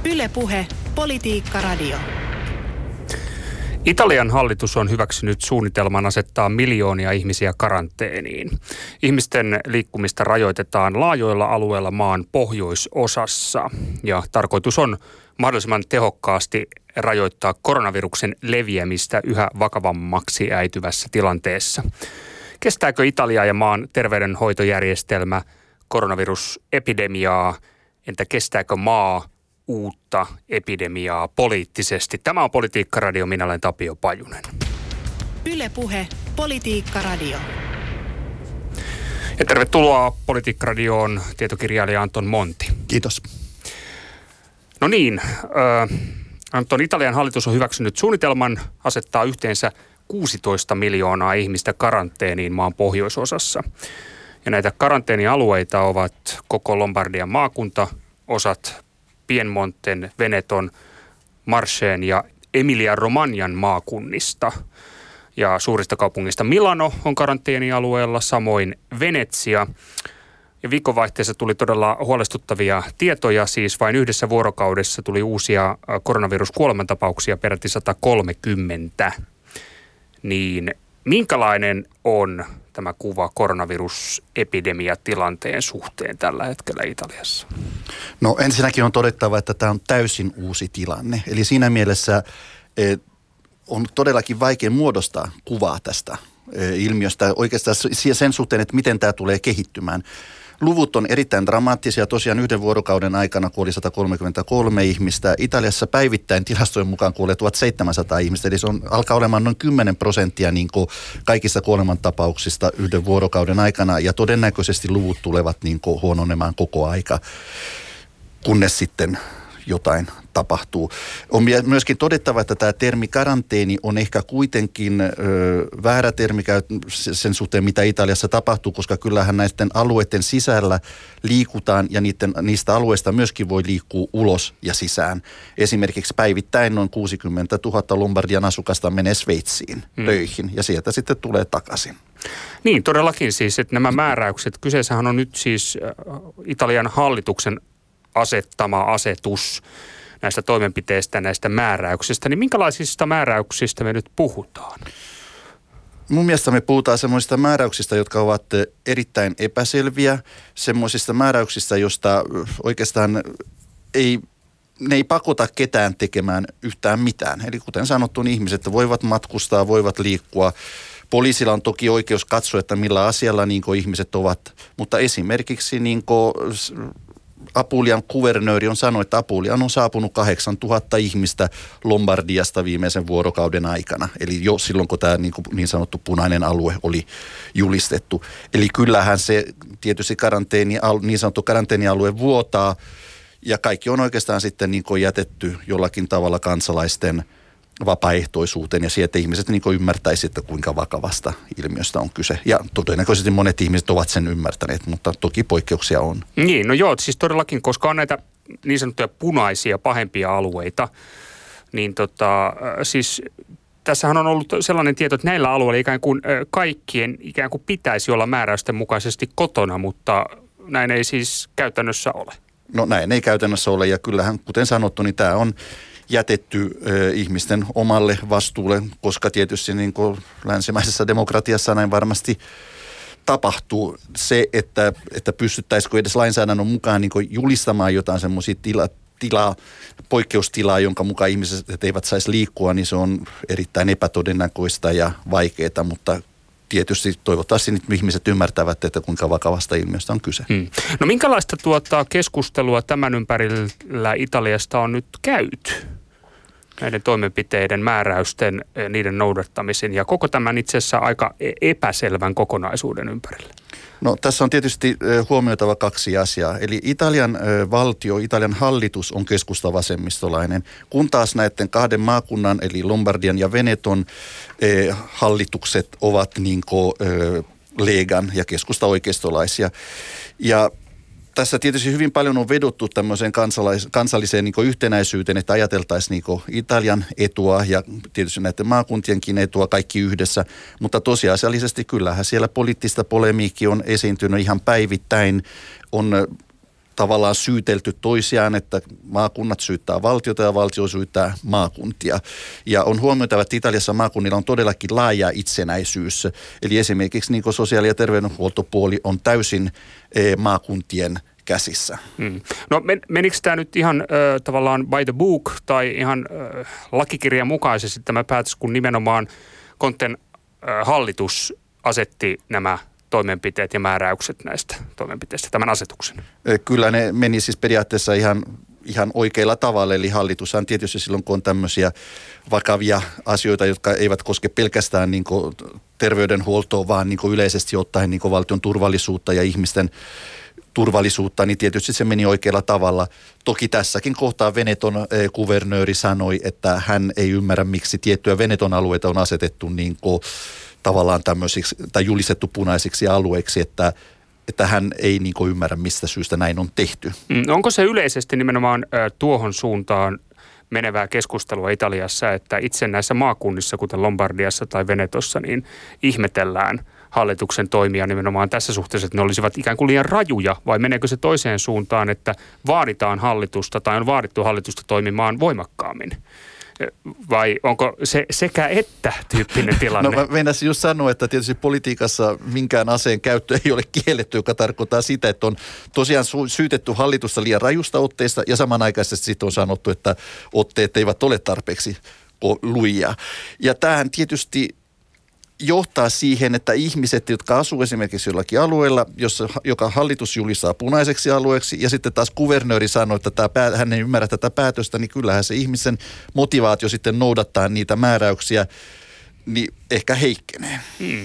Yle Puhe, Politiikka Radio. Italian hallitus on hyväksynyt suunnitelman asettaa miljoonia ihmisiä karanteeniin. Ihmisten liikkumista rajoitetaan laajoilla alueilla maan pohjoisosassa ja tarkoitus on mahdollisimman tehokkaasti rajoittaa koronaviruksen leviämistä yhä vakavammaksi äityvässä tilanteessa. Kestääkö Italia ja maan terveydenhoitojärjestelmä koronavirusepidemiaa? Entä kestääkö maa uutta epidemiaa poliittisesti? Tämä on Politiikka Radio, minä olen Tapio Pajunen. Yle Puhe, Politiikka Radio. Ja tervetuloa Politiikka Radioon tietokirjailija Anton Monti. Kiitos. No niin, Anton, Italian hallitus on hyväksynyt suunnitelman asettaa yhteensä 16 miljoonaa ihmistä karanteeniin maan pohjoisosassa. Ja näitä karanteenialueita ovat koko Lombardian maakunta, osat Piemonten, Veneton, Marchen ja Emilia-Romanjan maakunnista. Ja suurista kaupungista Milano on karanteenialueella, samoin Venetsia. Ja viikonvaihteessa tuli todella huolestuttavia tietoja, siis vain yhdessä vuorokaudessa tuli uusia koronaviruskuolemantapauksia peräti 130. Niin minkälainen on tämä kuva koronavirusepidemiatilanteen suhteen tällä hetkellä Italiassa? No ensinnäkin on todettava, että tämä on täysin uusi tilanne. Eli siinä mielessä on todellakin vaikea muodostaa kuvaa tästä ilmiöstä oikeastaan sen suhteen, että miten tämä tulee kehittymään. Luvut on erittäin dramaattisia. Tosiaan yhden vuorokauden aikana kuoli 133 ihmistä. Italiassa päivittäin tilastojen mukaan kuolee 1700 ihmistä. Eli se alkaa olemaan noin 10% niin kuin kaikista kuolemantapauksista yhden vuorokauden aikana. Ja todennäköisesti luvut tulevat niin kuin huononemaan koko aika, kunnes sitten jotain tapahtuu. On myöskin todettava, että tämä termi karanteeni on ehkä kuitenkin väärä termi sen suhteen, mitä Italiassa tapahtuu, koska kyllähän näiden alueiden sisällä liikutaan ja niistä alueista myöskin voi liikkua ulos ja sisään. Esimerkiksi päivittäin noin 60 000 Lombardian asukasta menee Sveitsiin töihin ja sieltä sitten tulee takaisin. Niin, todellakin siis, että nämä määräykset, kyseessähän on nyt siis Italian hallituksen asettama asetus näistä toimenpiteistä, näistä määräyksistä, niin minkälaisista määräyksistä me nyt puhutaan? Mun mielestä me puhutaan semmoisista määräyksistä, jotka ovat erittäin epäselviä, semmoisista määräyksistä, joista oikeastaan ne ei pakota ketään tekemään yhtään mitään. Eli kuten sanottu, niin ihmiset voivat matkustaa, voivat liikkua. Poliisilla on toki oikeus katsoa, että millä asialla niin ihmiset ovat, mutta esimerkiksi Apulian kuvernööri on sanonut, että Apulian on saapunut 8000 ihmistä Lombardiasta viimeisen vuorokauden aikana. Eli jo silloin, kun tämä niin sanottu punainen alue oli julistettu. Eli kyllähän se tietysti niin sanottu karanteenialue vuotaa. Ja kaikki on oikeastaan sitten jätetty jollakin tavalla kansalaisten vapaaehtoisuuteen ja siihen, että ihmiset ymmärtäisivät, että kuinka vakavasta ilmiöstä on kyse. Ja todennäköisesti monet ihmiset ovat sen ymmärtäneet, mutta toki poikkeuksia on. Niin, no joo, siis todellakin, koska on näitä niin sanottuja punaisia, pahempia alueita, niin siis tässähän on ollut sellainen tieto, että näillä alueilla ikään kuin kaikkien ikään kuin pitäisi olla määräysten mukaisesti kotona, mutta näin ei siis käytännössä ole. No näin ei käytännössä ole ja kyllähän, kuten sanottu, niin tämä on jätetty ihmisten omalle vastuulle, koska tietysti niin kuin länsimaisessa demokratiassa näin varmasti tapahtuu se, että pystyttäisikö edes lainsäädännön mukaan niin kuin julistamaan jotain semmoisia poikkeustilaa, jonka mukaan ihmiset eivät saisi liikkua, niin se on erittäin epätodennäköistä ja vaikeaa, mutta tietysti toivottavasti nyt ihmiset ymmärtävät, että kuinka vakavasta ilmiöstä on kyse. No minkälaista keskustelua tämän ympärillä Italiasta on nyt käyty? Näiden toimenpiteiden, määräysten, niiden noudattamisen ja koko tämän itse asiassa aika epäselvän kokonaisuuden ympärillä. No tässä on tietysti huomioitava kaksi asiaa. Eli Italian valtio, Italian hallitus on keskustavasemmistolainen, kun taas näiden kahden maakunnan, eli Lombardian ja Veneton hallitukset ovat Legan ja keskustaoikeistolaisia. Ja tässä tietysti hyvin paljon on vedottu tämmöiseen kansalliseen yhtenäisyyteen, että ajateltaisiin Italian etua ja tietysti näiden maakuntienkin etua kaikki yhdessä. Mutta tosiasiallisesti kyllähän siellä poliittista polemiikkia on esiintynyt ihan päivittäin. On tavallaan syytelty toisiaan, että maakunnat syyttää valtiota ja valtio syyttää maakuntia. Ja on huomioitava, että Italiassa maakunnilla on todellakin laaja itsenäisyys. Eli esimerkiksi niin kuin sosiaali- ja terveydenhuoltopuoli on täysin maakuntien käsissä. No menikö tämä nyt ihan tavallaan by the book tai ihan lakikirjan mukaisesti tämä päätös, kun nimenomaan Conten hallitus asetti nämä toimenpiteet ja määräykset näistä toimenpiteistä, tämän asetuksen? Kyllä ne meni siis periaatteessa ihan oikealla tavalla, eli hallitushan tietysti silloin, kun on tämmöisiä vakavia asioita, jotka eivät koske pelkästään niin kuin terveydenhuoltoa, vaan niin kuin yleisesti ottaen niin kuin valtion turvallisuutta ja ihmisten turvallisuutta, niin tietysti se meni oikealla tavalla. Toki tässäkin kohtaa Veneton kuvernööri sanoi, että hän ei ymmärrä, miksi tiettyjä Veneton alueita on asetettu niin kuin tavallaan tämmöisiksi tai julistettu punaisiksi alueiksi, että hän ei niin kuin ymmärrä, mistä syystä näin on tehty. Onko se yleisesti nimenomaan tuohon suuntaan menevää keskustelua Italiassa, että itse näissä maakunnissa, kuten Lombardiassa tai Venetossa, niin ihmetellään hallituksen toimia nimenomaan tässä suhteessa, että ne olisivat ikään kuin liian rajuja, vai meneekö se toiseen suuntaan, että vaaditaan hallitusta tai on vaadittu hallitusta toimimaan voimakkaammin? Vai onko se sekä että tyyppinen tilanne? No mä meinasin just sanoa, että tietysti politiikassa minkään aseen käyttö ei ole kielletty, joka tarkoittaa sitä, että on tosiaan syytetty hallitusta liian rajusta otteista ja samanaikaisesti sitten on sanottu, että otteet eivät ole tarpeeksi lujia. Ja tämähän tietysti johtaa siihen, että ihmiset, jotka asuu esimerkiksi jollakin alueella, joka hallitus julistaa punaiseksi alueeksi, ja sitten taas kuvernööri sanoo, että hän ei ymmärrä tätä päätöstä, niin kyllähän se ihmisen motivaatio sitten noudattaa niitä määräyksiä, niin ehkä heikkenee.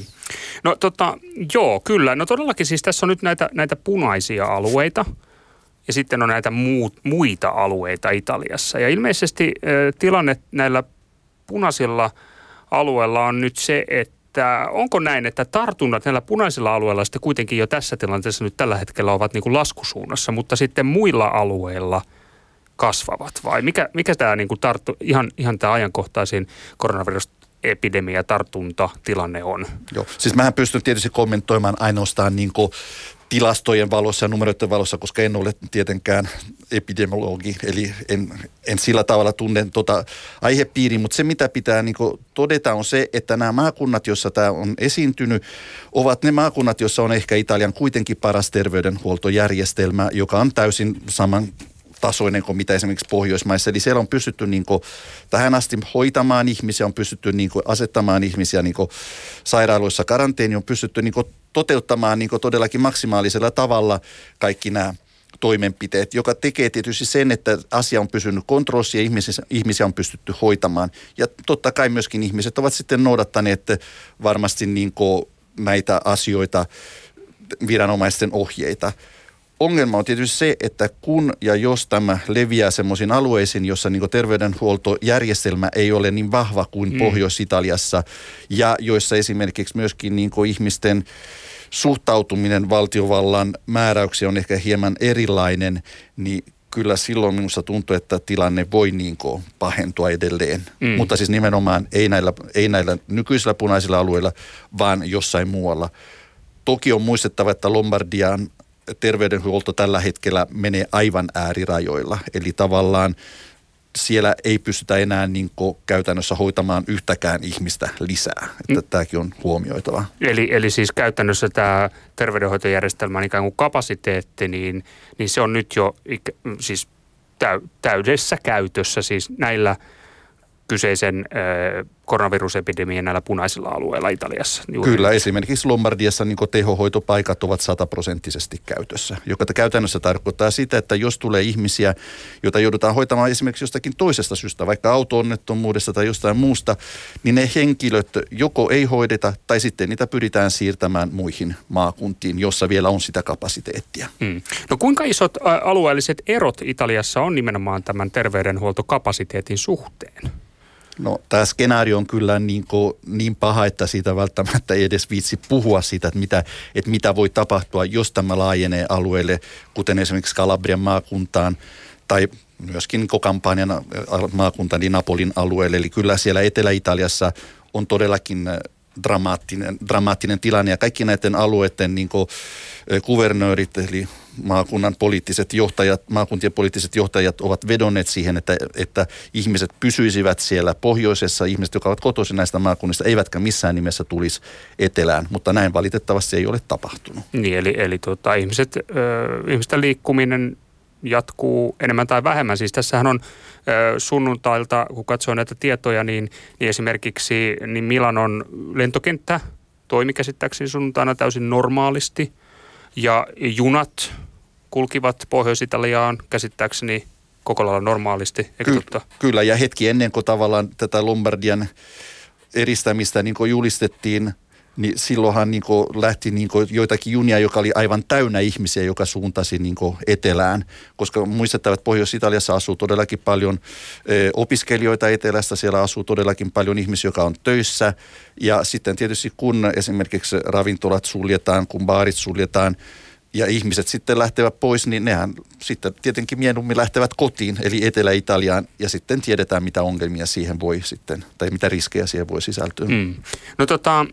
No joo, kyllä. No todellakin siis tässä on nyt näitä punaisia alueita, ja sitten on näitä muita alueita Italiassa. Ja ilmeisesti tilanne näillä punaisilla alueella on nyt se, että onko näin, että tartunnat näillä punaisilla alueilla sitten kuitenkin jo tässä tilanteessa nyt tällä hetkellä ovat niin kuin laskusuunnassa, mutta sitten muilla alueilla kasvavat vai mikä tämä niin kuin ihan tämä ajankohtaisin koronavirusepidemia tartuntatilanne on? Joo, siis mähän pystyn tietysti kommentoimaan ainoastaan niin kuin tilastojen valossa ja numeroiden valossa, koska en ole tietenkään epidemiologi, eli en sillä tavalla tunne aihepiiriä, mutta se mitä pitää niin kuin todeta on se, että nämä maakunnat, joissa tämä on esiintynyt, ovat ne maakunnat, joissa on ehkä Italian kuitenkin paras terveydenhuoltojärjestelmä, joka on täysin saman tasoinen kuin mitä esimerkiksi Pohjoismaissa. Eli siellä on pystytty niin kuin tähän asti hoitamaan ihmisiä, on pystytty niin kuin asettamaan ihmisiä niin kuin sairaaloissa karanteeniin, on pystytty niin kuin toteuttamaan niin kuin todellakin maksimaalisella tavalla kaikki nämä toimenpiteet, joka tekee tietysti sen, että asia on pysynyt kontrollissa ja ihmisiä on pystytty hoitamaan. Ja totta kai myöskin ihmiset ovat sitten noudattaneet varmasti niin kuin näitä asioita, viranomaisten ohjeita. Ongelma on tietysti se, että kun ja jos tämä leviää semmoisiin alueisiin, jossa niin kuin terveydenhuoltojärjestelmä ei ole niin vahva kuin Pohjois-Italiassa ja joissa esimerkiksi myöskin niin kuin ihmisten suhtautuminen valtiovallan määräyksiä on ehkä hieman erilainen, niin kyllä silloin minusta tuntuu, että tilanne voi niin kuin pahentua edelleen. Mutta siis nimenomaan ei näillä nykyisillä punaisilla alueilla, vaan jossain muualla. Toki on muistettava, että Lombardian terveydenhuolto tällä hetkellä menee aivan äärirajoilla. Eli tavallaan siellä ei pystytä enää niin kuin käytännössä hoitamaan yhtäkään ihmistä lisää. Että tämäkin on huomioitava. Eli siis käytännössä tämä terveydenhoitojärjestelmän ikään kuin kapasiteetti, niin se on nyt jo siis täydessä käytössä siis näillä kyseisen koronavirusepidemian näillä punaisilla alueilla Italiassa. Kyllä, esimerkiksi Lombardiassa niin tehohoitopaikat ovat 100% käytössä, joka käytännössä tarkoittaa sitä, että jos tulee ihmisiä, joita joudutaan hoitamaan esimerkiksi jostakin toisesta syystä, vaikka auto-onnettomuudesta tai jostain muusta, niin ne henkilöt joko ei hoideta tai sitten niitä pyritään siirtämään muihin maakuntiin, jossa vielä on sitä kapasiteettia. No kuinka isot alueelliset erot Italiassa on nimenomaan tämän terveydenhuoltokapasiteetin suhteen? No tämä skenaario on kyllä niin paha, että siitä välttämättä ei edes viitsi puhua siitä, että mitä voi tapahtua, jos tämä laajenee alueelle, kuten esimerkiksi Kalabrian maakuntaan tai myöskin Campanian maakuntaan, niin Napolin alueelle. Eli kyllä siellä Etelä-Italiassa on todellakin dramaattinen tilanne ja kaikki näiden alueiden kuvernöörit, eli maakuntien poliittiset johtajat ovat vedonneet siihen, että ihmiset pysyisivät siellä pohjoisessa, ihmiset, jotka ovat kotoisin näistä maakunnista, eivätkä missään nimessä tulisi etelään, mutta näin valitettavasti ei ole tapahtunut. Niin, eli ihmisten liikkuminen jatkuu enemmän tai vähemmän. Siis tässähän on sunnuntailta, kun katsoo näitä tietoja, niin esimerkiksi niin Milanon lentokenttä toimi käsittääkseni sunnuntaina täysin normaalisti. Ja junat kulkivat Pohjois-Italiaan käsittääkseni koko lailla normaalisti, eikö totta? Kyllä, ja hetki ennen kuin tavallaan tätä Lombardian eristämistä niin kuin julistettiin, niin silloinhan niin kuin lähti niin kuin joitakin junia, joka oli aivan täynnä ihmisiä, joka suuntasi niin kuin etelään. Koska muistetaan, että Pohjois-Italiassa asuu todellakin paljon opiskelijoita etelästä, siellä asuu todellakin paljon ihmisiä, joka on töissä. Ja sitten tietysti kun esimerkiksi ravintolat suljetaan, kun baarit suljetaan, ja ihmiset sitten lähtevät pois, niin nehän sitten tietenkin mieluummin lähtevät kotiin, eli Etelä-Italiaan, ja sitten tiedetään, mitä ongelmia siihen voi sitten, tai mitä riskejä siihen voi sisältyä. No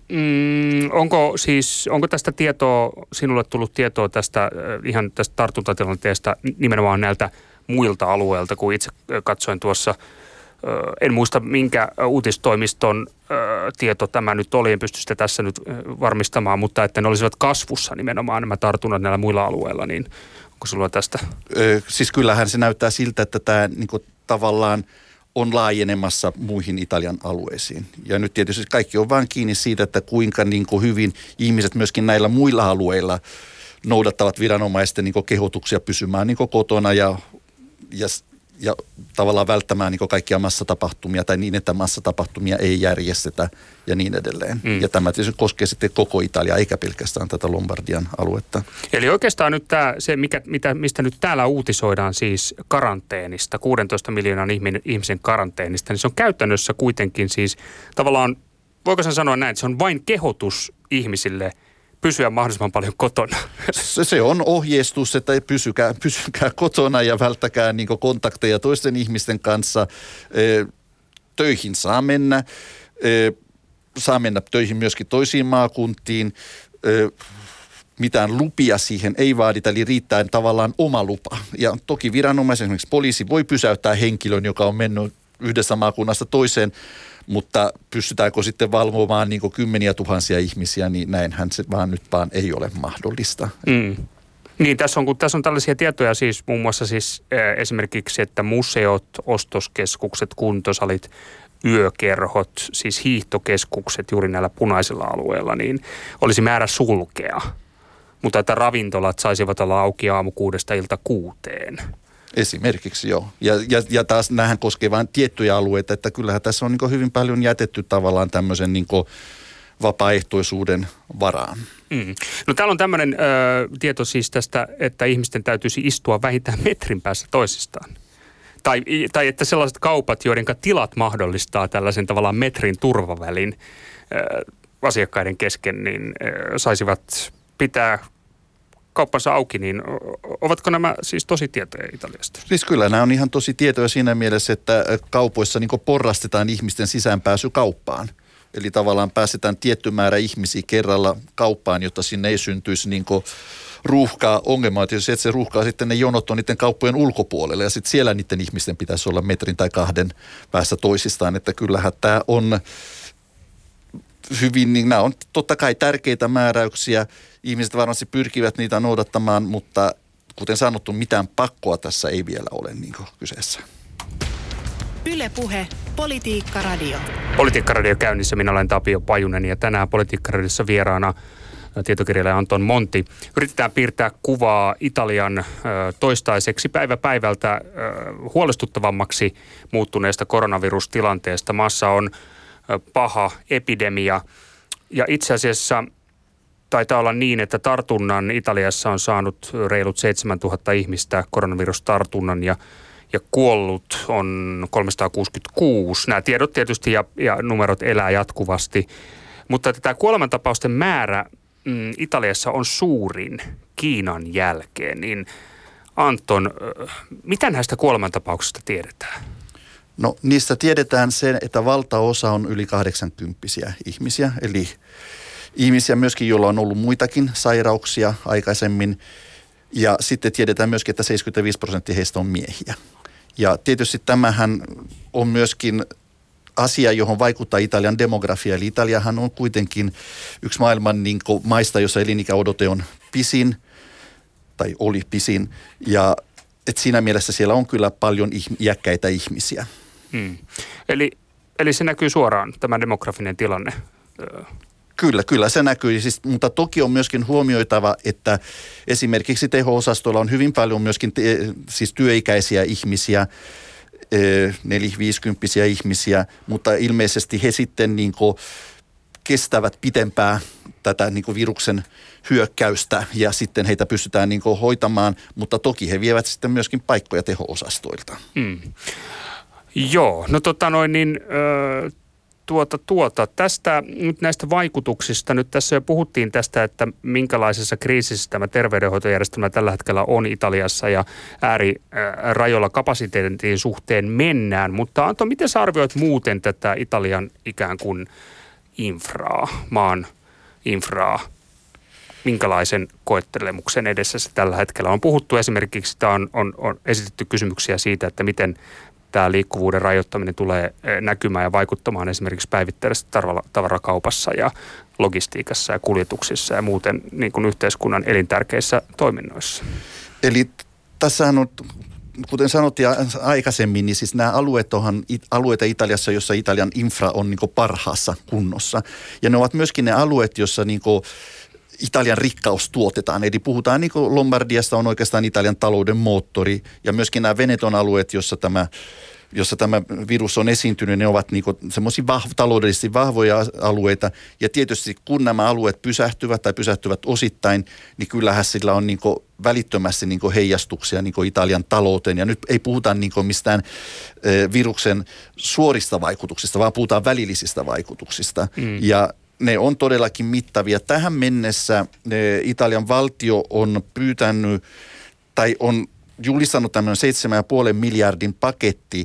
onko tästä sinulle tullut tietoa ihan tästä tartuntatilanteesta nimenomaan näiltä muilta alueilta, kun itse katsoin tuossa, en muista minkä uutistoimiston tieto tämä nyt oli, en pysty sitä tässä nyt varmistamaan, mutta että ne olisivat kasvussa nimenomaan nämä tartunnat näillä muilla alueilla, niin onko sinulla tästä? Siis kyllähän se näyttää siltä, että tämä niin kuin tavallaan on laajenemassa muihin Italian alueisiin. Ja nyt tietysti kaikki on vain kiinni siitä, että kuinka niin kuin hyvin ihmiset myöskin näillä muilla alueilla noudattavat viranomaisten niin kuin kehotuksia pysymään niin kuin kotona ja tavallaan välttämään niin kaikkia massatapahtumia tai niin, että massatapahtumia ei järjestetä ja niin edelleen. Ja tämä tietysti koskee sitten koko Italiaa, eikä pelkästään tätä Lombardian aluetta. Eli oikeastaan nyt mistä nyt täällä uutisoidaan siis karanteenista, 16 miljoonan ihmisen karanteenista, niin se on käytännössä kuitenkin siis tavallaan, voiko sen sanoa näin, että se on vain kehotus ihmisille pysyä mahdollisimman paljon kotona. Se on ohjeistus, että pysykää kotona ja välttäkää niin kuin kontakteja toisten ihmisten kanssa. Töihin saa mennä. Saa mennä töihin myöskin toisiin maakuntiin. Mitään lupia siihen ei vaadita, eli riittää tavallaan oma lupa. Ja toki viranomaisen, esimerkiksi poliisi, voi pysäyttää henkilön, joka on mennyt yhdessä maakunnasta toiseen, mutta pystytäänkö sitten valvomaan niin kuin kymmeniä tuhansia ihmisiä, niin näinhän se nyt vaan ei ole mahdollista. Niin, tässä on tällaisia tietoja siis muun muassa siis esimerkiksi, että museot, ostoskeskukset, kuntosalit, yökerhot, siis hiihtokeskukset juuri näillä punaisilla alueilla, niin olisi määrä sulkea. Mutta että ravintolat saisivat olla auki aamu 6 ilta 6. Esimerkiksi joo. Ja taas näähän koskee vain tiettyjä alueita, että kyllähän tässä on niin hyvin paljon jätetty tavallaan tämmöisen niin vapaaehtoisuuden varaan. No täällä on tämmöinen tieto siis tästä, että ihmisten täytyisi istua vähintään metrin päässä toisistaan. Tai että sellaiset kaupat, joiden tilat mahdollistaa tällaisen tavallaan metrin turvavälin asiakkaiden kesken, niin saisivat pitää kauppansa auki, niin ovatko nämä siis tosi tietoja Italiasta? Siis kyllä nämä on ihan tosi tietoja siinä mielessä, että kaupoissa niin porrastetaan ihmisten sisäänpääsy kauppaan. Eli tavallaan päästetään tietty määrä ihmisiä kerralla kauppaan, jotta sinne ei syntyisi niin ruuhkaa. Ongelma on tietysti, että se ruuhkaa sitten ne jonot on niiden kauppojen ulkopuolella ja sitten siellä niiden ihmisten pitäisi olla metrin tai 2 päässä toisistaan, että kyllähän tämä on hyvin, niin nämä on totta kai tärkeitä määräyksiä. Ihmiset varmasti pyrkivät niitä noudattamaan, mutta kuten sanottu, mitään pakkoa tässä ei vielä ole niin kyseessä. Yle Puhe, Politiikka Radio. Politiikka Radio käynnissä, minä olen Tapio Pajunen ja tänään Politiikka Radiossa vieraana tietokirjailija Anton Monti. Yritetään piirtää kuvaa Italian toistaiseksi päivä päivältä huolestuttavammaksi muuttuneesta koronavirustilanteesta. Maassa on paha epidemia ja itse asiassa taitaa olla niin, että tartunnan Italiassa on saanut reilut 7000 ihmistä koronavirustartunnan ja kuollut on 366. Nämä tiedot tietysti ja numerot elää jatkuvasti, mutta tämä kuolemantapausten määrä Italiassa on suurin Kiinan jälkeen. Niin Anton, mitä näistä kuolemantapauksista tiedetään? No niistä tiedetään se, että valtaosa on yli 80-vuotiaita ihmisiä, eli ihmisiä myöskin, joilla on ollut muitakin sairauksia aikaisemmin. Ja sitten tiedetään myöskin, että 75% heistä on miehiä. Ja tietysti tämähän on myöskin asia, johon vaikuttaa Italian demografia. Eli Italiahan on kuitenkin yksi maailman niin kuin maista, jossa elinikäodote on pisin, tai oli pisin. Ja et siinä mielessä siellä on kyllä paljon iäkkäitä ihmisiä. Eli se näkyy suoraan, tämä demografinen tilanne? Kyllä se näkyy, mutta toki on myöskin huomioitava, että esimerkiksi teho-osastolla on hyvin paljon myöskin työikäisiä ihmisiä, 4-50-vuotiaita ihmisiä, mutta ilmeisesti he sitten niin kuin kestävät pitempään tätä niin kuin viruksen hyökkäystä ja sitten heitä pystytään niin kuin hoitamaan, mutta toki he vievät sitten myöskin paikkoja teho-osastoilta. Joo, no tästä nyt näistä vaikutuksista, nyt tässä jo puhuttiin tästä, että minkälaisessa kriisissä tämä terveydenhoitojärjestelmä tällä hetkellä on Italiassa ja äärirajoilla kapasiteetin suhteen mennään, mutta Anto, miten sä arvioit muuten tätä Italian ikään kuin maan infraa? Minkälaisen koettelemuksen edessä se tällä hetkellä on puhuttu esimerkiksi, että on esitetty kysymyksiä siitä, että miten tämä liikkuvuuden rajoittaminen tulee näkymään ja vaikuttamaan esimerkiksi päivittäisessä tavarakaupassa ja logistiikassa ja kuljetuksissa ja muuten niin kuin yhteiskunnan elintärkeissä toiminnoissa. Eli tässähän on, kuten sanottiin aikaisemmin, niin siis nämä alueet on alueita Italiassa, jossa Italian infra on niin kuin parhaassa kunnossa. Ja ne ovat myöskin ne alueet, jossa niin kuin Italian rikkaus tuotetaan. Eli puhutaan niin kuin Lombardiasta on oikeastaan Italian talouden moottori ja myöskin nämä Veneton alueet, jossa tämä virus on esiintynyt, ne ovat niin kuin semmoisia taloudellisesti vahvoja alueita. Ja tietysti kun nämä alueet pysähtyvät osittain, niin kyllähän sillä on niin kuin välittömästi niin kuin heijastuksia niin kuin Italian talouteen. Ja nyt ei puhuta niin kuin mistään viruksen suorista vaikutuksista, vaan puhutaan välillisistä vaikutuksista. Ja ne on todellakin mittavia. Tähän mennessä Italian valtio on pyytänyt tai on julistanut tämmöinen 7,5 miljardin paketti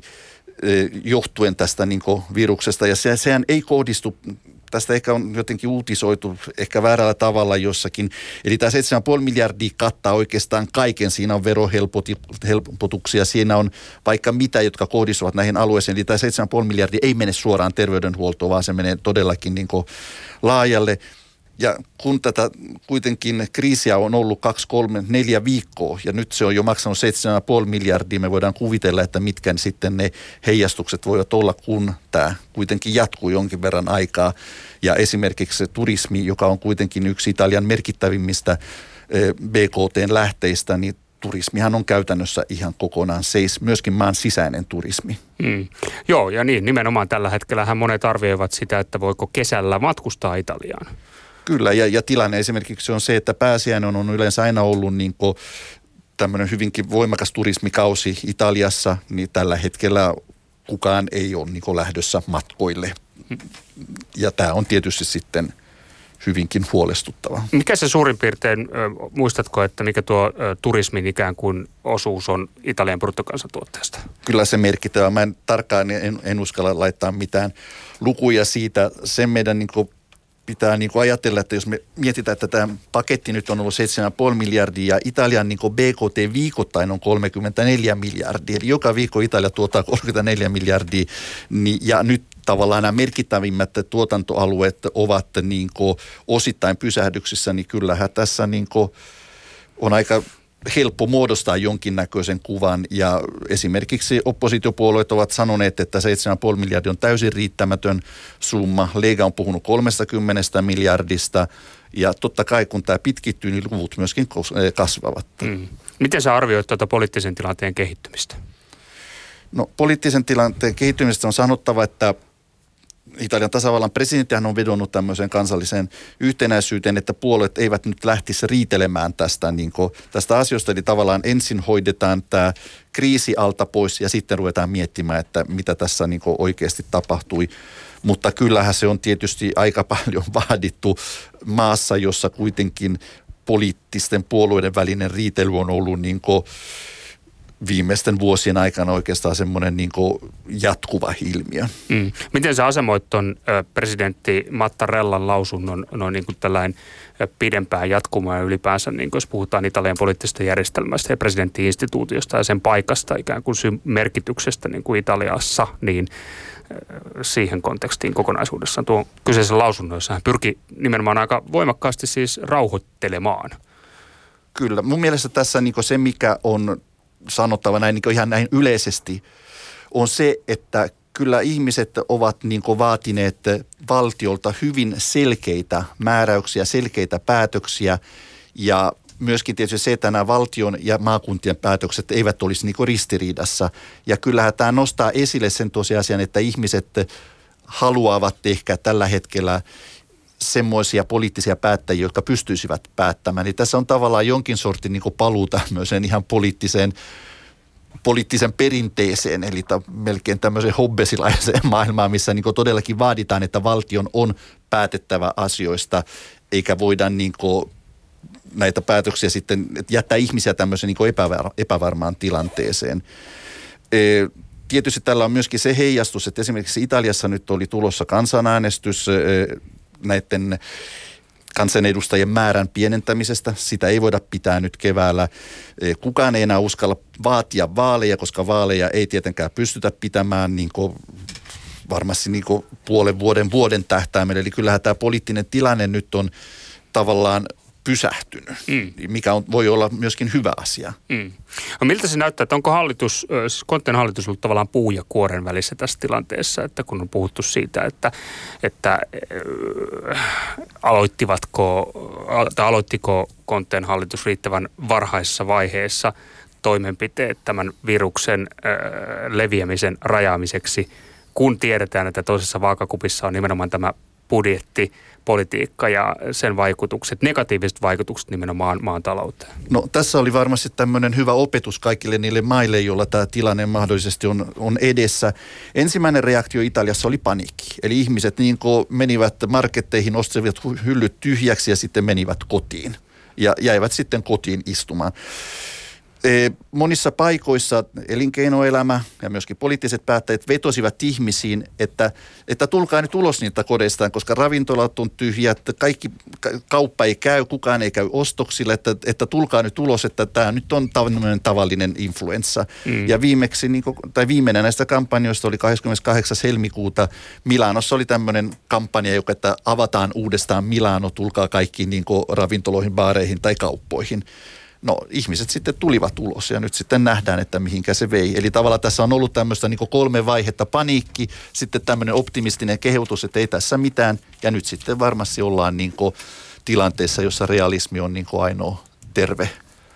johtuen tästä niin kuin viruksesta. Ja sehän ei kohdistu, tästä ehkä on jotenkin uutisoitu ehkä väärällä tavalla jossakin. Eli tämä 7,5 miljardia kattaa oikeastaan kaiken. Siinä on verohelpotuksia, siinä on vaikka mitä, jotka kohdistuvat näihin alueisiin. Eli tämä 7,5 miljardia ei mene suoraan terveydenhuoltoon, vaan se menee todellakin niin kuin laajalle. Ja kun tätä kuitenkin kriisiä on ollut 2, 3, 4 viikkoa ja nyt se on jo maksanut 7,5 miljardia, me voidaan kuvitella, että mitkä sitten ne heijastukset voivat olla, kun tämä kuitenkin jatkuu jonkin verran aikaa. Ja esimerkiksi se turismi, joka on kuitenkin yksi Italian merkittävimmistä BKT-lähteistä, niin turismihan on käytännössä ihan kokonaan myöskin maan sisäinen turismi. Joo, ja niin nimenomaan tällä hetkellähän monet arvioivat sitä, että voiko kesällä matkustaa Italiaan. Kyllä, ja tilanne esimerkiksi on se, että pääsiäinen on yleensä aina ollut niin kuin tämmöinen hyvinkin voimakas turismikausi Italiassa, niin tällä hetkellä kukaan ei ole niin kuin lähdössä matkoille. Ja tämä on tietysti sitten hyvinkin huolestuttavaa. Mikä se suurin piirtein, muistatko, että mikä tuo turismin ikään kuin osuus on Italian bruttokansantuotteesta? Kyllä se merkittävä. Mä en uskalla laittaa mitään lukuja siitä. Sen meidän niin kuin pitää niin kuin ajatella, että jos me mietitään, että tämä paketti nyt on ollut 7,5 miljardia ja Italian niin kuin BKT viikoittain on 34 miljardia. Eli joka viikko Italia tuottaa 34 miljardia ja nyt tavallaan nämä merkittävimmät tuotantoalueet ovat niin kuin osittain pysähdyksissä, niin kyllähän tässä niin kuin on aika helppo muodostaa jonkinnäköisen kuvan ja esimerkiksi oppositiopuolueet ovat sanoneet, että 7,5 miljardia on täysin riittämätön summa. Lega on puhunut 30 miljardista ja totta kai kun tämä pitkittyy, niin luvut myöskin kasvavat. Miten sä arvioit tuota poliittisen tilanteen kehittymistä? No poliittisen tilanteen kehittymistä on sanottava, että Italian tasavallan presidenttihän on vedonnut tämmöiseen kansalliseen yhtenäisyyteen, että puolueet eivät nyt lähtisi riitelemään tästä asiasta. Eli tavallaan ensin hoidetaan tämä kriisi alta pois ja sitten ruvetaan miettimään, että mitä tässä niin kuin oikeasti tapahtui. Mutta kyllähän se on tietysti aika paljon vaadittu maassa, jossa kuitenkin poliittisten puolueiden välinen riitely on ollut niin kuin viimeisten vuosien aikana oikeastaan semmoinen niin kuin jatkuva ilmiö. Miten sä asemoit ton presidentti Mattarellan lausunnon noin niin kuin tällainen pidempään jatkumaan ja ylipäänsä, niin kuin jos puhutaan Italian poliittisesta järjestelmästä ja presidentti-instituutiosta ja sen paikasta ikään kuin merkityksestä niin kuin Italiassa, niin siihen kontekstiin kokonaisuudessaan tuo kyseisen lausunnon, jossa hän pyrki nimenomaan aika voimakkaasti siis rauhoittelemaan. Kyllä. Mun mielestä tässä niin kuin se, mikä on sanottava näin, niin kuin ihan näin yleisesti, on se, että kyllä ihmiset ovat niin kuin vaatineet valtiolta hyvin selkeitä määräyksiä, selkeitä päätöksiä ja myöskin tietysti se, että nämä valtion ja maakuntien päätökset eivät olisi niin kuin ristiriidassa. Ja kyllähän tämä nostaa esille sen tosiasian, että ihmiset haluavat ehkä tällä hetkellä semmoisia poliittisia päättäjiä, jotka pystyisivät päättämään. Niin tässä on tavallaan jonkin sortin niin kuin paluu tämmöiseen ihan poliittisen perinteeseen, eli melkein tämmöiseen hobbesilaiseen maailmaan, missä niin kuin todellakin vaaditaan, että valtion on päätettävä asioista, eikä voida niin kuin näitä päätöksiä sitten jättää ihmisiä tämmöiseen niin kuin epävarmaan tilanteeseen. Tietysti tällä on myöskin se heijastus, että esimerkiksi Italiassa nyt oli tulossa kansanäänestys näiden kansanedustajien määrän pienentämisestä. Sitä ei voida pitää nyt keväällä. Kukaan ei enää uskalla vaatia vaaleja, koska vaaleja ei tietenkään pystytä pitämään niin kuin varmasti niin kuin puolen vuoden tähtäimellä. Eli kyllähän tämä poliittinen tilanne nyt on tavallaan pysähtynyt, mikä voi olla myöskin hyvä asia. No miltä se näyttää, että onko hallitus, siis Conten hallitus ollut tavallaan puu ja kuoren välissä tässä tilanteessa, että kun on puhuttu siitä, että aloittiko Conten hallitus riittävän varhaisessa vaiheessa toimenpiteet tämän viruksen leviämisen rajaamiseksi, kun tiedetään, että toisessa vaakakupissa on nimenomaan tämä budjettipolitiikka ja sen vaikutukset, negatiiviset vaikutukset nimenomaan maan talouteen? No tässä oli varmasti tämmöinen hyvä opetus kaikille niille maille, joilla tämä tilanne mahdollisesti on edessä. Ensimmäinen reaktio Italiassa oli paniikki. Eli ihmiset niin kuin menivät marketteihin, ostivat hyllyt tyhjäksi ja sitten menivät kotiin. Ja jäivät sitten kotiin istumaan. Monissa paikoissa elinkeinoelämä ja myöskin poliittiset päättäjät vetosivat ihmisiin, että tulkaa nyt ulos niitä kodeistaan, koska ravintolat on tyhjät, kaikki kauppa ei käy, kukaan ei käy ostoksille, että tulkaa nyt ulos, että tämä nyt on tavallinen influenssa. Ja viimeinen näistä kampanjoista oli 28. helmikuuta Milanossa oli tämmöinen kampanja, että avataan uudestaan Milano, tulkaa kaikkiin niin kuin ravintoloihin, baareihin tai kauppoihin. No ihmiset sitten tulivat ulos ja nyt sitten nähdään, että mihinkä se vei. Eli tavallaan tässä on ollut tämmöistä niin kuin 3 vaihetta, paniikki, sitten tämmöinen optimistinen kehotus, että ei tässä mitään. Ja nyt sitten varmasti ollaan niin kuin tilanteessa, jossa realismi on niin kuin ainoa terve.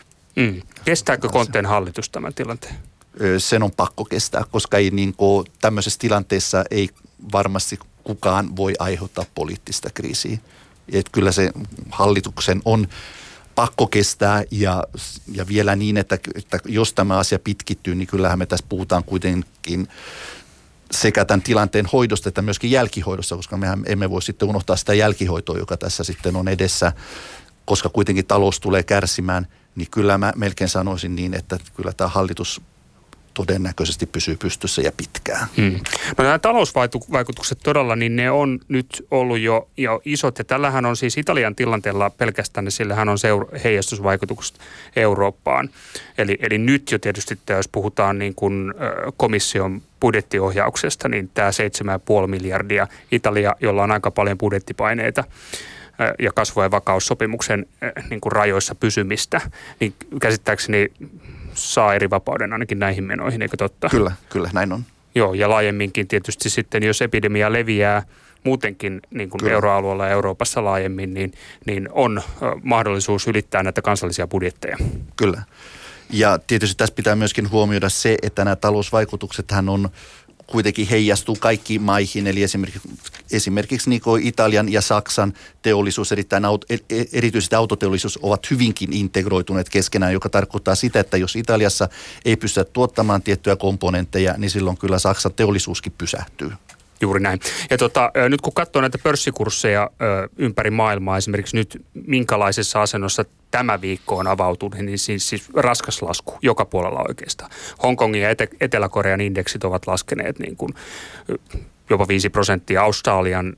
Kestääkö Conten hallitus tämän tilanteen? Sen on pakko kestää, koska ei niin kuin tämmöisessä tilanteessa ei varmasti kukaan voi aiheuttaa poliittista kriisiä. Että kyllä se hallituksen on pakko kestää ja vielä niin, että jos tämä asia pitkittyy, niin kyllähän me tässä puhutaan kuitenkin sekä tämän tilanteen hoidosta että myöskin jälkihoidosta, koska mehän emme voi sitten unohtaa sitä jälkihoitoa, joka tässä sitten on edessä, koska kuitenkin talous tulee kärsimään, niin kyllä mä melkein sanoisin niin, että kyllä tämä hallitus todennäköisesti pysyy pystyssä ja pitkään. No nämä talousvaikutukset todella, niin ne on nyt ollut jo isot, ja tällähän on siis Italian tilanteella pelkästään, niin sillähän on heijastusvaikutukset Eurooppaan. Eli nyt jo tietysti, jos puhutaan niin kuin komission budjettiohjauksesta, niin tämä 7,5 miljardia Italia, jolla on aika paljon budjettipaineita ja kasvu- ja vakaussopimuksen niin kuin rajoissa pysymistä, niin käsittääkseni saa eri vapauden ainakin näihin menoihin, eikö totta? Kyllä, näin on. Joo, ja laajemminkin tietysti sitten, jos epidemia leviää muutenkin niin kuin euroalueella ja Euroopassa laajemmin, niin on mahdollisuus ylittää näitä kansallisia budjetteja. Kyllä. Ja tietysti tässä pitää myöskin huomioida se, että nämä talousvaikutuksethan on kuitenkin heijastuu kaikkiin maihin, eli esimerkiksi niin kuin Italian ja Saksan teollisuus, erityisesti autoteollisuus, ovat hyvinkin integroituneet keskenään, joka tarkoittaa sitä, että jos Italiassa ei pystytä tuottamaan tiettyjä komponentteja, niin silloin kyllä Saksan teollisuuskin pysähtyy. Juuri näin. Ja nyt kun katsoo näitä pörssikursseja ympäri maailmaa, esimerkiksi nyt minkälaisessa asennossa tämä viikko on avautunut, niin siis raskas lasku joka puolella oikeastaan. Hongkongin ja Etelä-Korean indeksit ovat laskeneet niin kuin jopa 5%. Australian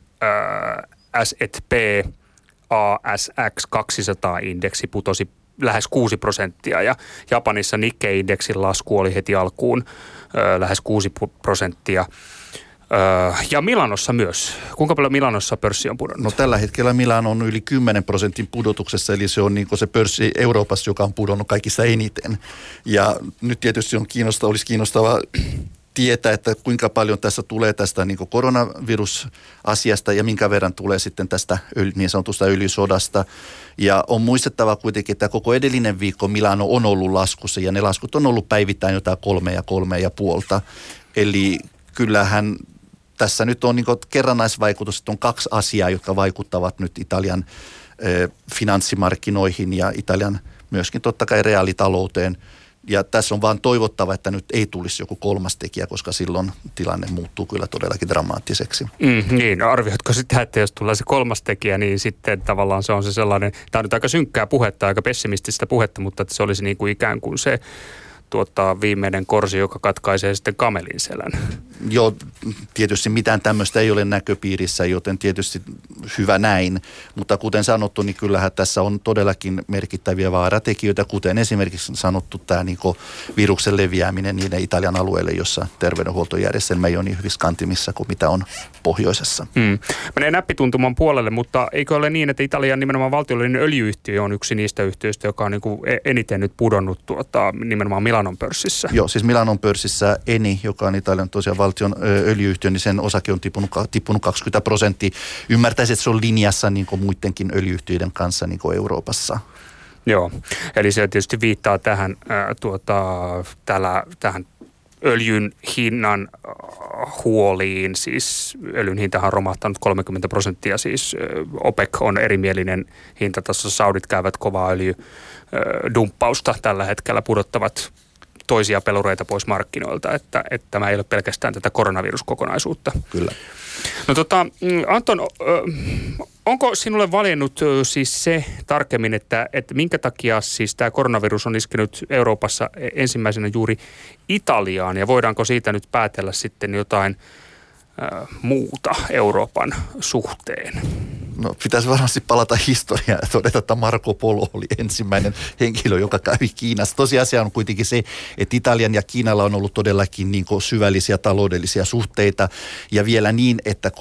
S&P ASX 200-indeksi putosi lähes 6% ja Japanissa Nikkei-indeksin lasku oli heti alkuun lähes 6%. Ja Milanossa myös. Kuinka paljon Milanossa pörssi on pudonnut? No tällä hetkellä Milano on yli 10% pudotuksessa, eli se on niin kuin se pörssi Euroopassa, joka on pudonnut kaikista eniten. Ja nyt tietysti olisi kiinnostavaa tietää, että kuinka paljon tässä tulee tästä niin kuin koronavirusasiasta ja minkä verran tulee sitten tästä niin sanotusta öljysodasta. Ja on muistettava kuitenkin, että koko edellinen viikko Milano on ollut laskussa ja ne laskut on ollut päivittäin jotain 3 ja 3,5. Eli kyllähän tässä nyt on niin kuin kerrannaisvaikutus, että on 2 asiaa, jotka vaikuttavat nyt Italian finanssimarkkinoihin ja Italian myöskin totta kai reaalitalouteen. Ja tässä on vaan toivottava, että nyt ei tulisi joku 3. tekijä, koska silloin tilanne muuttuu kyllä todellakin dramaattiseksi. Niin, arvioitko sitä, että jos tulee se 3. tekijä, niin sitten tavallaan se on se sellainen, tämä on nyt aika synkkää puhetta, aika pessimististä puhetta, mutta että se olisi niin kuin ikään kuin se viimeinen korsi, joka katkaisee sitten kamelin selän. Joo, tietysti mitään tämmöistä ei ole näköpiirissä, joten tietysti hyvä näin. Mutta kuten sanottu, niin kyllähän tässä on todellakin merkittäviä vaaratekijöitä, kuten esimerkiksi sanottu tämä niin viruksen leviäminen niiden Italian alueelle, jossa terveydenhuoltojärjestelmä ei ole niin hyvissä kantimissa kuin mitä on pohjoisessa. Menee näppituntuman puolelle, mutta eikö ole niin, että Italian nimenomaan valtiollinen öljyyhtiö on yksi niistä yhtiöistä, joka on niin kuin eniten nyt pudonnut nimenomaan Milanon pörssissä? Joo, siis Milanon pörssissä Eni, joka on Italian tosiaan valtion öljyyhtiö, niin sen osake on tippunut 20%. Ymmärtäisin, että se on linjassa niin kuin muidenkin öljyyhtiöiden kanssa niin kuin Euroopassa. Joo, eli se tietysti viittaa tähän, tähän öljyn hinnan huoliin, siis öljyn hintahan on romahtanut 30%, siis OPEC on erimielinen hintatasossa, saudit käyvät kovaa öljydumppausta tällä hetkellä, pudottavat toisia pelureita pois markkinoilta, että tämä ei ole pelkästään tätä koronaviruskokonaisuutta. Kyllä. No Anton, onko sinulle valjennut siis se tarkemmin, että minkä takia siis tämä koronavirus on iskenyt Euroopassa ensimmäisenä juuri Italiaan ja voidaanko siitä nyt päätellä sitten jotain muuta Euroopan suhteen? No pitäisi varmasti palata historiaan ja todeta, että Marco Polo oli ensimmäinen henkilö, joka kävi Kiinassa. Tosiasia on kuitenkin se, että Italian ja Kiinalla on ollut todellakin niin kuin syvällisiä taloudellisia suhteita ja vielä niin, että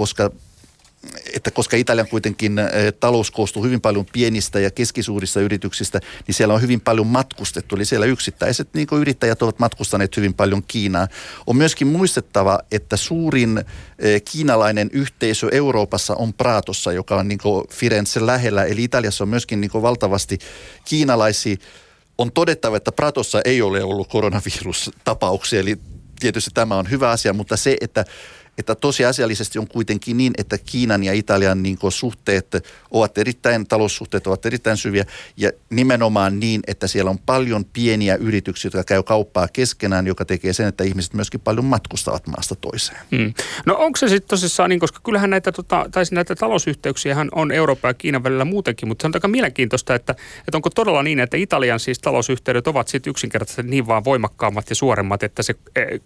koska Italian kuitenkin talous koostuu hyvin paljon pienistä ja keskisuurista yrityksistä, niin siellä on hyvin paljon matkustettu. Eli siellä yksittäiset niin kuin yrittäjät ovat matkustaneet hyvin paljon Kiinaan. On myöskin muistettava, että suurin kiinalainen yhteisö Euroopassa on Pratossa, joka on niin kuin Firenzen lähellä. Eli Italiassa on myöskin niin kuin valtavasti kiinalaisia. On todettava, että Pratossa ei ole ollut koronavirustapauksia, eli tietysti tämä on hyvä asia, mutta se, että tosiasiallisesti on kuitenkin niin, että Kiinan ja Italian niin kuin taloussuhteet ovat erittäin syviä ja nimenomaan niin, että siellä on paljon pieniä yrityksiä, jotka käy kauppaa keskenään, joka tekee sen, että ihmiset myöskin paljon matkustavat maasta toiseen. No onko se sitten tosissaan niin, koska kyllähän näitä talousyhteyksiähän on Euroopan ja Kiinan välillä muutenkin, mutta se on aika mielenkiintoista, että onko todella niin, että Italian siis talousyhteydet ovat sitten yksinkertaisesti niin vaan voimakkaammat ja suoremmat, että se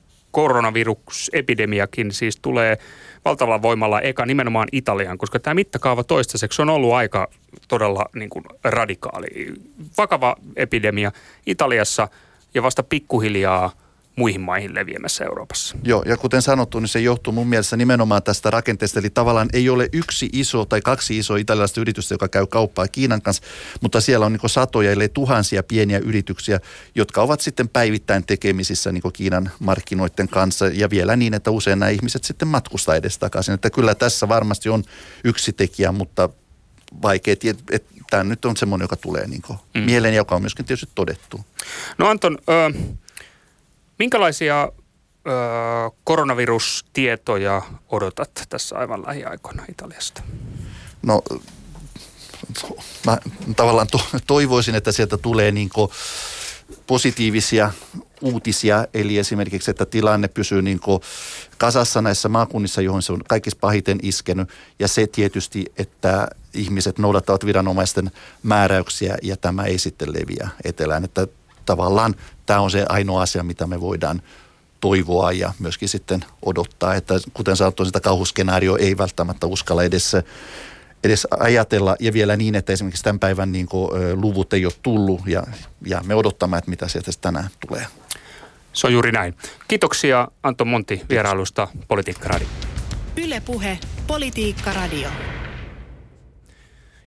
koronavirusepidemiakin siis tulee valtavalla voimalla eka nimenomaan Italiaan, koska tämä mittakaava toistaiseksi on ollut aika todella niin kuin radikaali. Vakava epidemia Italiassa ja vasta pikkuhiljaa muihin maihin leviämässä Euroopassa. Joo, ja kuten sanottu, niin se johtuu mun mielestä nimenomaan tästä rakenteesta, eli tavallaan ei ole yksi iso tai 2 isoa italialaista yritystä, joka käy kauppaa Kiinan kanssa, mutta siellä on niin kuin satoja, ellei tuhansia pieniä yrityksiä, jotka ovat sitten päivittäin tekemisissä niin kuin Kiinan markkinoiden kanssa, ja vielä niin, että usein nämä ihmiset sitten matkustaa edestakaisin, että kyllä tässä varmasti on yksi tekijä, mutta vaikea tietää, että tämä nyt on semmoinen, joka tulee niin kuin mieleen, joka on myöskin tietysti todettu. No Anton, minkälaisia koronavirustietoja odotat tässä aivan lähiaikoina Italiasta? No mä tavallaan toivoisin, että sieltä tulee positiivisia uutisia, eli esimerkiksi, että tilanne pysyy niin kuin kasassa näissä maakunnissa, johon se on kaikista pahiten iskenyt, ja se tietysti, että ihmiset noudattavat viranomaisten määräyksiä, ja tämä ei sitten leviä etelään, että tavallaan tämä on se ainoa asia, mitä me voidaan toivoa ja myöskin sitten odottaa, että kuten sanottu, sitä kauhuskenaario ei välttämättä uskalla edes ajatella, ja vielä niin, että esimerkiksi tämän päivän niin kuin, luvut ei ole tullut, ja me odottamme, että mitä sieltä tänään tulee. Se on juuri näin. Kiitoksia Anton Monti vierailusta Politiikka Radio. Yle Puhe, Politiikka Radio.